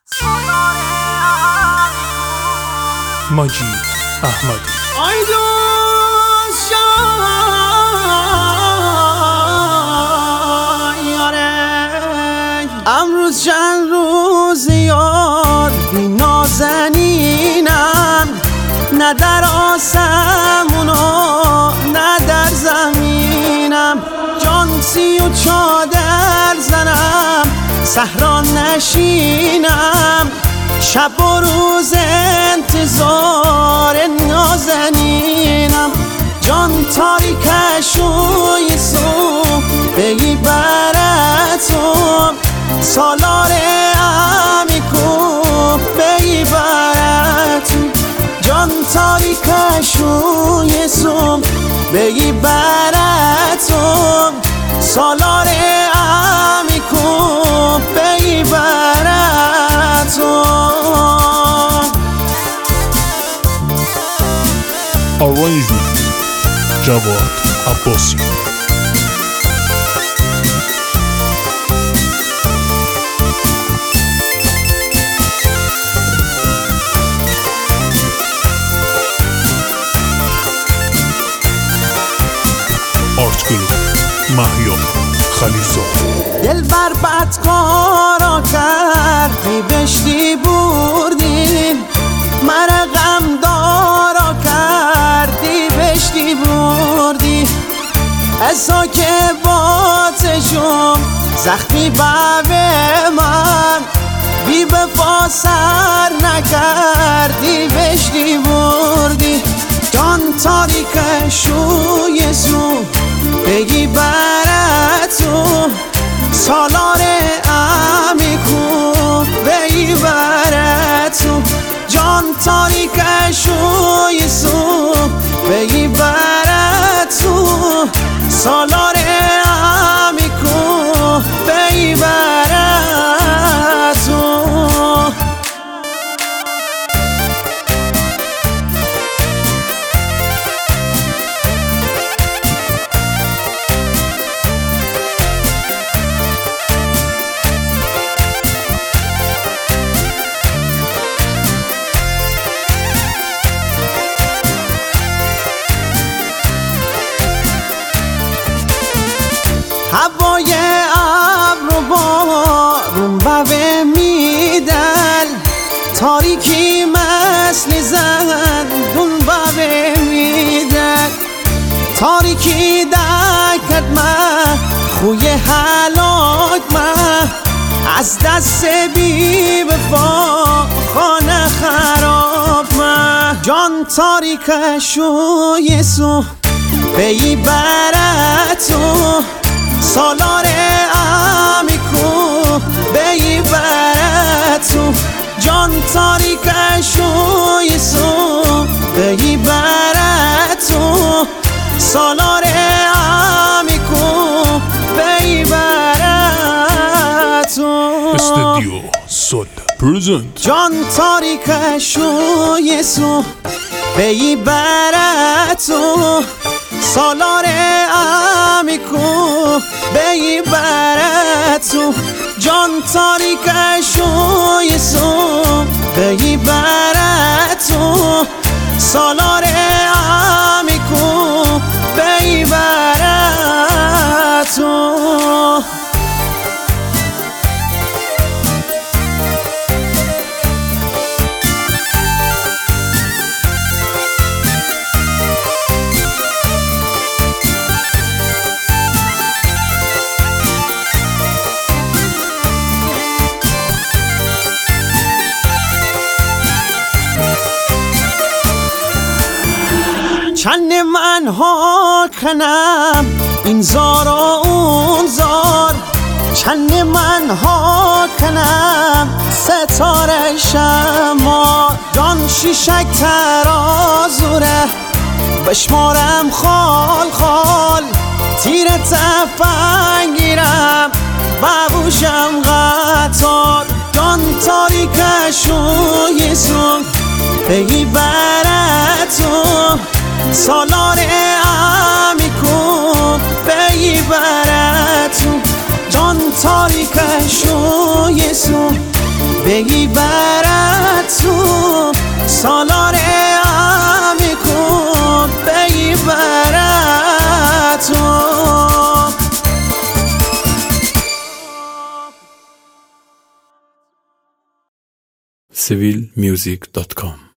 مجید احمدی. امروز چند روز یار بی نازنینم، نه در آسمون و نه در زمینم. جان سی و چادر زنم، صحرا نشینم، شب و روز انتظار نازنینم. جان تاریکش و یسو بگی براتون، سالار امیکو بگی براتون. جان تاریکش و یسو بگی براتون، سالار امیکو بگی براتون. Arrangement جواد عباسی. آرت گروپ مهیار خلیفزاده. دل بر بدکارا کردی بشتی بردی، مرا غم دارا کردی بشتی بردی. ازا که باتشم زخمی به من، بی وفا سر نکردی بشتی بردی. جان تاریکش و یسو بگی براتون، سالار امیکو بگی براتون. جان تاریکش و یسو بگی براتون، سالار امیکو بگی براتون. هوای ابر و بارون بوه میدن، تاریکی مثل زندون بوه میدن. تاریکی دکت من خوی حلاک من، از دست بی وفا خانه خراب من. جان تاریکش و یسو بگی براتون، سالار امیکو بگی براتون. جان تاریکش و یسو بگی براتون، سالار امیکو بگی براتون. استودیو سول پرزنت. جان تاریکش و یسو بگی براتون، سالار امیکو بگی براتون. جان تاریکش و یسو بگی براتون، سالار امیکو بگی براتون. چند من ها کنم این زار و اون زار، چند من ها کنم ستاره شما. جان شیشک ترازوره بشمارم خال خال، تیر تفنگیرم ببوشم قطار. جان تاریکش و یسو بگی براتون، سالار امیکو بگی براتون. جان تاریکش و یسو بی براتون سالار amikum بی براتون civilmusic.com